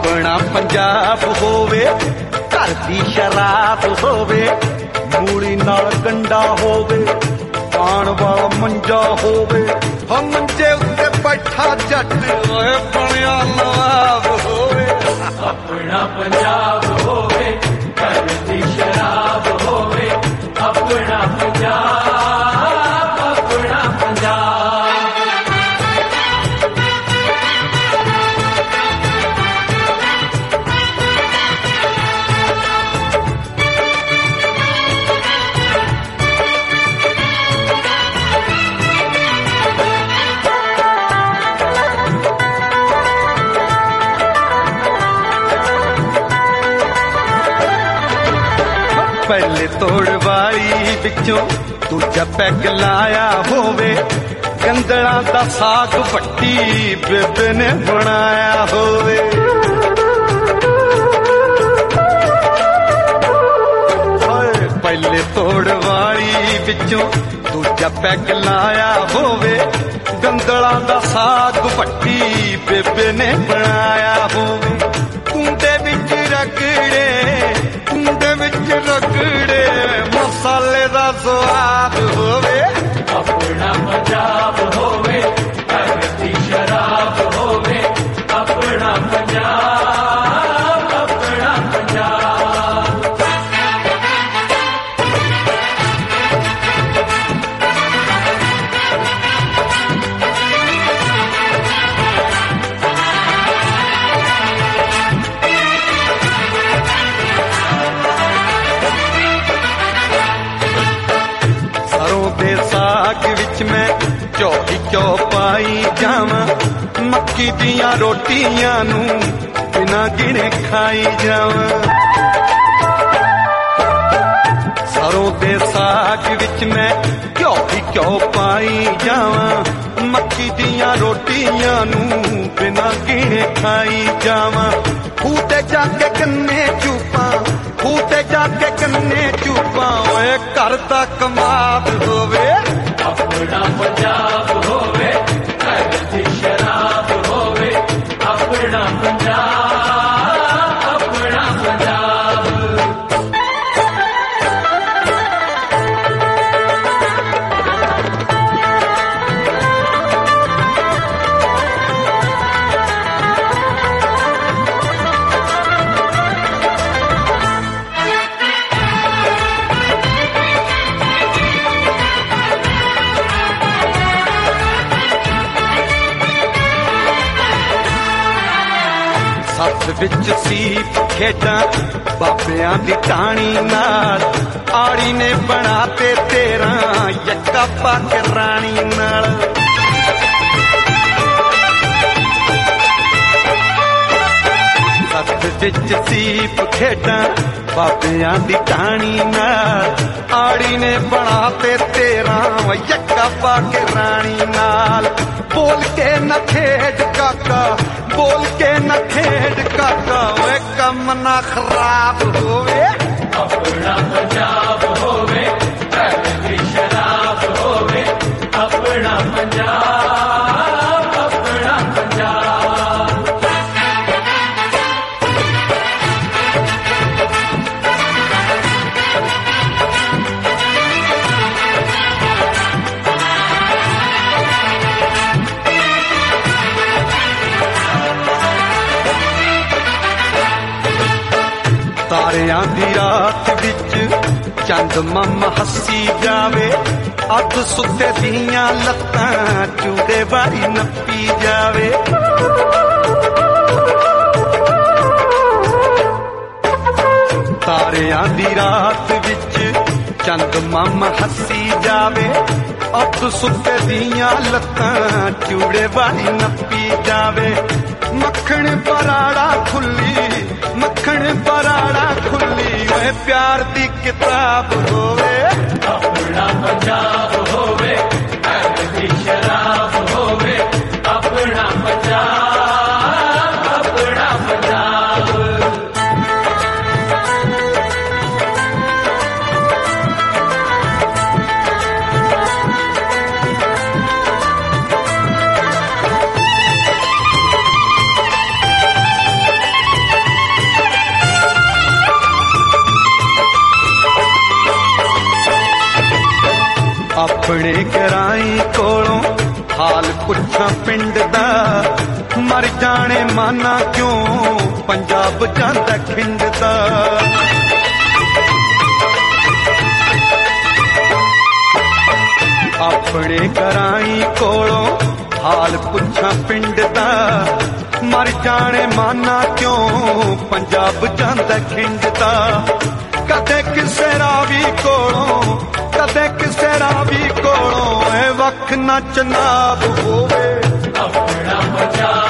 ਆਪਣਾ ਪੰਜਾਬ ਹੋਵੇ, ਘਰ ਦੀ ਸ਼ਰਾਬ ਹੋਵੇ, ਮੂਲੀ ਨਾਲ ਗੰਡਾ ਹੋਵੇ, ਪਾਣ ਵਾਲਾ ਮੰਜਾ ਹੋਵੇ, ਹੋ ਮੰਜੇ ਉੱਤੇ ਬੈਠਾ ਜੱਟ ਓਏ ਬਣਿਆ ਨਵਾਬ ਹੋਵੇ। ਆਪਣਾ ਪੰਜਾਬ ਹੋਵੇ, ਘਰ ਦੀ ਸ਼ਰਾਬ ਹੋਵੇ, ਆਪਣਾ ਪੰਜਾਬ, ਆਪਣਾ ਪੰਜਾਬ। ਪਹਿਲੇ ਤੋੜ ਵਾਲੀ ਵਿੱਚੋਂ ਦੂਜਾ ਪੈਗ ਲਾਇਆ ਹੋਵੇ, ਗੰਦਲਾਂ ਦਾ ਸਾਗ ਵੱਟੀ ਬੇਬੇ ਨੇ ਬਣਾਇਆ ਹੋਵੇ। ਪਹਿਲੇ ਤੋੜ ਵਾਲੀ ਵਿੱਚੋਂ ਦੂਜਾ ਪੈਗ ਲਾਇਆ ਹੋਵੇ, ਗੰਦਲਾਂ ਦਾ ਸਾਗ ਵੱਟੀ ਬੇਬੇ ਨੇ ਬਣਾਇਆ ਹੋਵੇ। ਕੁੰਡੇ ਵਿੱਚ ਰਗੜੇ, ਕੁੰਡੇ ਵਿੱਚ ਰਗੜੇ, ਮਸਾਲੇ ਦਾ ਸਵਾਦ ਹੋਵੇ। ਆਪਣਾ ਪੰਜਾਬ ਹੋਵੇ, ਘਰ ਦੀ ਸ਼ਰਾਬ ਹੋਵੇ, ਆਪਣਾ ਪੰਜਾਬ, ਆਪਣਾ ਪੰਜਾਬ। ਦੇ ਸਾਗ ਵਿੱਚ ਮੈਂ ਘਿਓ ਹੀ ਘਿਓ ਪਾਈ ਜਾਵਾਂ, ਮੱਕੀ ਦੀਆਂ ਰੋਟੀਆਂ ਨੂੰ ਬਿਨਾਂ ਗਿਣੇ ਖਾਈ ਜਾਵਾਂ। ਸਰੋਂ ਦੇ ਸਾਗ ਵਿੱਚ ਮੈਂ ਘਿਓ ਹੀ ਘਿਓ ਪਾਈ ਜਾਵਾਂ, ਮੱਕੀ ਦੀਆਂ ਰੋਟੀਆਂ ਨੂੰ ਬਿਨਾਂ ਗਿਣੇ ਖਾਈ ਜਾਵਾਂ। ਖੂਹ ਤੇ ਜਾ ਕੇ ਗੰਨੇ ਚੂਪਾਂ, ਖੂਹ ਤੇ ਜਾ ਕੇ ਗੰਨੇ ਚੂਪਾਂ, ਓਏ ਘਰ ਦਾ ਕਮਾਦ ਹੋਵੇ। ਆਪਣਾ ਪੰਜਾਬ ਹੋਵੇ, ਘਰ ਦੀ ਸ਼ਰਾਬ ਹੋਵੇ, ਆਪਣਾ ਪੰਜਾਬ, ਆਪਣਾ ਪੰਜਾਬ। ਹੱਥ ਵਿੱਚ ਸੀਪ ਖੇਡਾਂ ਬਾਬਿਆਂ ਦੀ ਟਾਣੀ ਨਾਲ, ਆੜੀ ਨੇ ਬਣਾ ਤੇ 13 ਯੱਕਾ ਪਾ ਕੇ ਰਾਣੀ ਨਾਲ। ਹੱਥ ਵਿੱਚ ਸੀਪ ਖੇਡਾਂ ਬਾਬਿਆਂ ਦੀ ਟਾਣੀ ਨਾਲ, ਆੜੀ ਨੇ ਬਣਾ ਤੇ 13 ਯੱਕਾ ਪਾ ਕੇ ਰਾਣੀ ਨਾਲ। ਬੋਲ ਕੇ ਨਾ ਖੇਡ ਕਾਕਾ, ਬੋਲ ਕੇ ਨਾ ਖੇਡ ਕਾਕਾ, ਓਏ ਕੰਮ ਨਾ ਖਰਾਬ ਹੋਵੇ। ਆਪਣਾ ਪੰਜਾਬ ਹੋਵੇ, ਘਰ ਦੀ ਸ਼ਰਾਬ ਹੋਵੇ, ਆਪਣਾ ਪੰਜਾਬ, ਆਪਣਾ ਪੰਜਾਬ। ਤਾਰਿਆਂ ਦੀ ਰਾਤ ਵਿੱਚ ਚੰਦ ਮਾਮਾ ਹੱਸੀ ਜਾਵੇ, ਅੱਧ ਸੁੱਤੇ ਦੀਆਂ ਲੱਤਾਂ ਚੂੜੇ ਵਾਲੀ ਨੱਪੀ ਜਾਵੇ। ਤਾਰਿਆਂ ਦੀ ਰਾਤ ਵਿੱਚ ਚੰਦ ਮਾਮਾ ਹੱਸੀ ਜਾਵੇ, ਅੱਧ ਸੁੱਤੇ ਦੀਆਂ ਲੱਤਾਂ ਚੂੜੇ ਵਾਲੀ ਨੱਪੀ ਜਾਵੇ। ਮੱਖਣ ਪਰਾੜਾ ਖੁੱਲੀ, ਮੱਖਣ ਪਰਾੜਾ ਖੁੱਲੀ, ਓਏ ਪਿਆਰ ਦੀ ਕਿਤਾਬ ਹੋਵੇ। ਆਪਣਾ ਪੰਜਾਬ ਹੋਵੇ, ਘਰ ਦੀ ਸ਼ਰਾਬ ਹੋਵੇ, ਆਪਣਾ ਪੰਜਾਬ, ਆਪਣਾ ਪੰਜਾਬ। ਕਰਾਈ ਕੋਲੋਂ ਹਾਲ ਪੁੱਛਾਂ ਪਿੰਡ ਦਾ ਮਰ ਜਾਣੇ ਮਾਨਾ ਕਿਉਂ ਪੰਜਾਬ ਜਾਂਦਾ ਖਿੰਡਦਾ ਆਪਣੇ ਕਰਾਈ ਕੋਲੋਂ ਹਾਲ ਪੁੱਛਾਂ ਪਿੰਡ ਦਾ ਮਰ ਜਾਣੇ ਮਾਨਾ ਕਿਉਂ ਪੰਜਾਬ ਜਾਂਦਾ ਖਿੰਡਦਾ ਕਦੇ ਕਿਸੇ ਰਾਵੀ ਕੋਲੋਂ ਕਦੇ ਕਿਸੇ ਰਾਵੀ ਕੋਲੋਂ ਇਹ ਵਖ ਨਾ ਚਨਾਬ ਹੋਵੇ ਆਪਣਾ ਪੰਜਾਬ